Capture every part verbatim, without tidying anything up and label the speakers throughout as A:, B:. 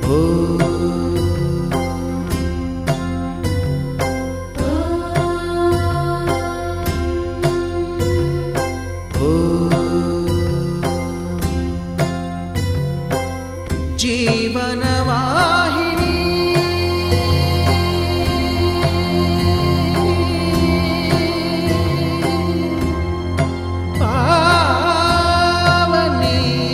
A: జీవనవాహిని పావని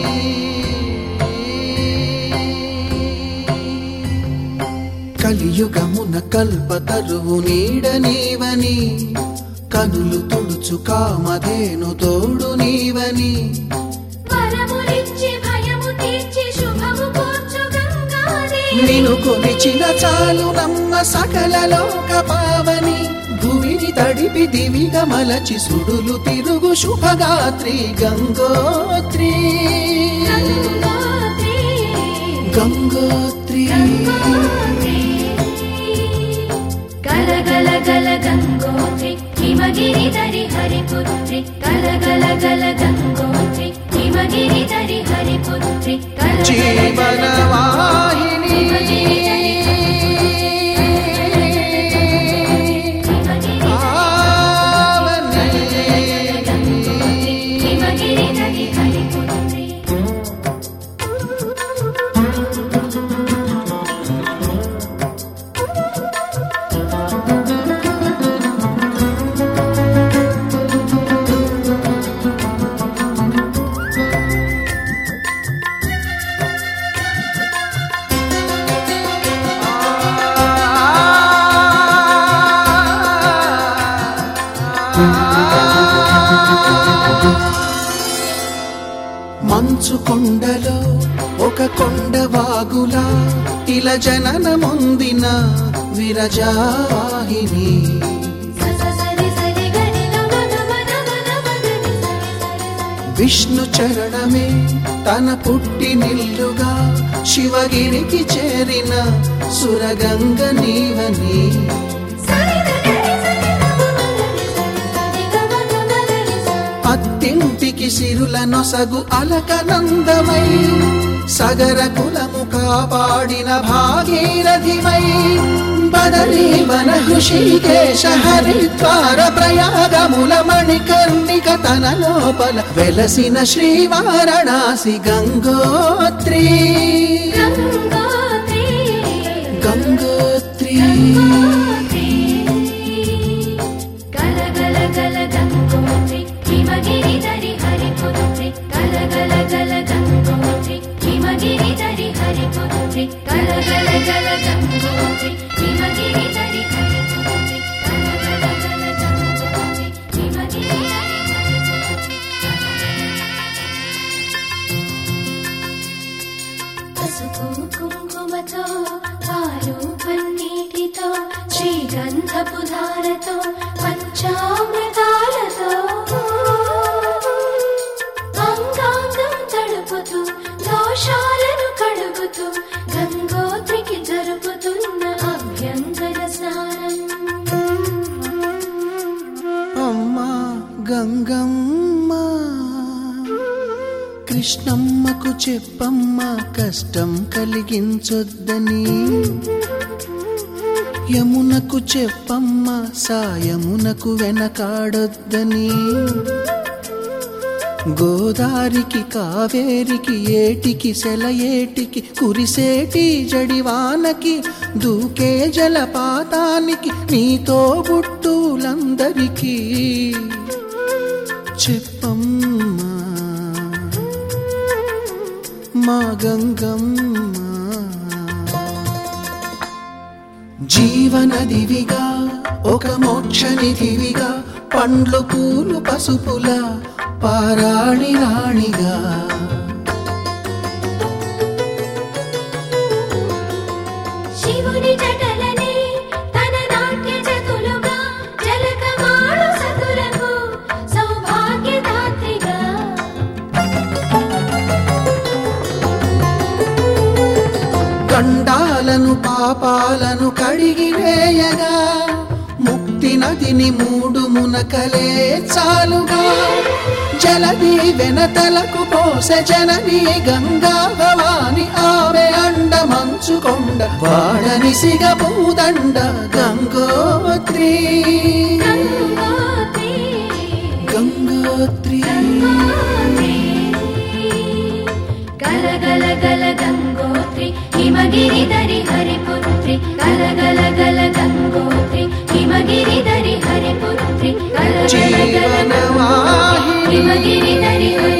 A: కలియుగమున కల్పతరువు నీడ నీవని కనులు తుడుచు కామధేను తోడు నీవని నిను కొలిచిన చాలు నమ్మ సకల లోక పావని భూమిని తడిపి దివిగా మలచి సుడులు తిరుగు శుభగాత్రి గంగోత్రి గంగోత్రి
B: గల గల గల గంగోత్రి హిమగిరి దరి హరిపుత్రి గల గల గల గంగోత్రి హిమగిరి దరి హరిపుత్రి
A: జీవనవాహిని
B: హిమగిరి దరి హరిపుత్రి
A: మంచు కొండలో ఒక కొండ వాగులా ఇలా జననముందిన విరజావాహిని విష్ణు చరణమే తన పుట్టినిల్లుగా శివగిరికి చేరిన సురగంగ నీవని అత్తింటికి సిరుల నొసగు అలకనందమై సగర కులము కాపాడిన భాగీరథిమై బదరీవన హృషికేశ హరిద్వార ప్రయాగముల మణికర్ణిక తన లోపల వెలసిన శ్రీవారణాసి గంగోత్రి గంగోత్రి
B: గల గల గల గంగోత్రి హిమగిరి దరి హరిపుత్రి గల గల గల గంగోత్రి హిమగిరి దరి హరిపుత్రి గల గల గల గంగోత్రి హిమగిరి దరి హరిపుత్రి గల గల గల గంగోత్రి హిమగిరి దరి హరిపుత్రి పసుపు కుంకుమతో పాలు పన్నీటితో శ్రీగంధపు ధారతో పంచామృతాలతో అంగాంగం తడుపుతూ దోషాలను కడుగుతూ గంగోత్రికి జరుపుతున్న అభ్యంగన స్నానం
A: అమ్మా గంగమ్మ కృష్ణమ్మకు చెప్పమ్మా కష్టం కలిగించొద్దని యమునకు చెప్పమ్మ సాయమునకు వెనకాడొద్దని గోదారికి కావేరికి ఏటికి సెలయేటికి కురిసేటి జడివానకి దూకే జలపాతానికి నీతో బుట్టులందరికీ చెప్పమ్మా మా గంగమ్మ జీవనదివిగా ఒక మోక్షనిధివిగా పండ్లు పూలు పసుపుల పారాణి రాణిగా
B: శివుని జటలనే తన నాట్య జతులుగా జలకమాడు సతులకు సౌభాగ్యదాత్రిగా
A: గండాలను పాపాలను కడిగివేయగా ముక్తి నదిని మూడు మునకలే చాలుగా జల వెనతలకు పోసె జనని గంగా భవాని ఆమె అండ మంచుకొండ వాడని సిగ పూదండ గంగోత్రి గంగోత్రి
B: గల గల గల గంగోత్రి హిమగిరిధరి హరిపుత్రి గల గల గల గంగోత్రి హిమగిరిధరి హరిపుత్రి గల గల గల గంగోత్రి హిమగిరిధరి